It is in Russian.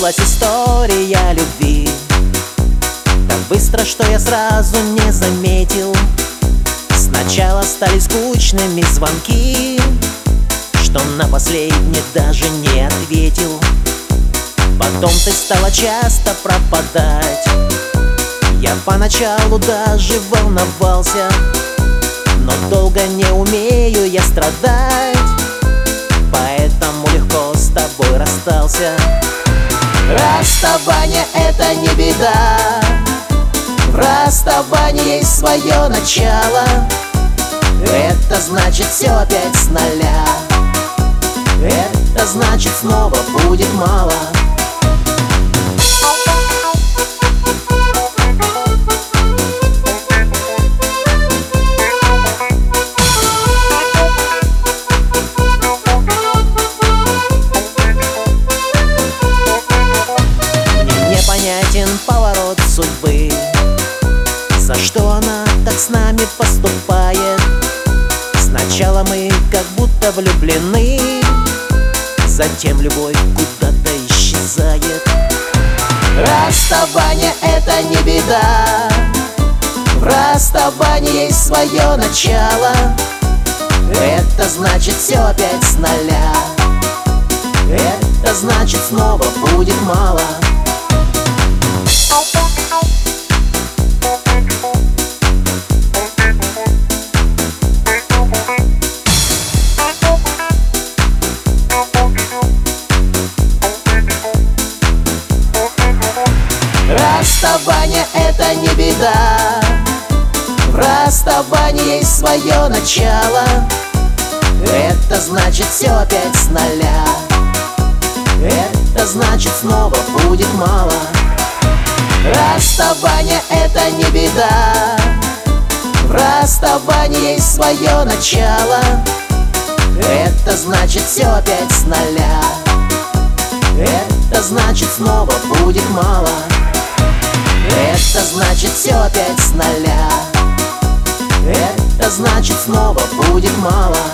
Началась история любви так быстро, что я сразу не заметил. Сначала стали скучными звонки, что на последний даже не ответил. Потом ты стала часто пропадать. Я поначалу даже волновался, но долго не умею я страдать, поэтому легко с тобой расстался. Расставание — это не беда, в расставании есть свое начало. Это значит все опять с нуля, это значит снова будет мало. Непонятен поворот судьбы, за что она так с нами поступает. Сначала мы как будто влюблены, затем любовь куда-то исчезает. Расставание — это не беда, в расставании есть свое начало. Это значит все опять с нуля, это значит снова будет мало. Расставание — это не беда, в расставании есть свое начало. Это значит все опять с нуля, это значит снова будет мало. Расставание — это не беда, в расставании есть свое начало. Это значит все опять с нуля, это значит снова будет мало. Это значит все опять с нуля, это значит снова будет мало.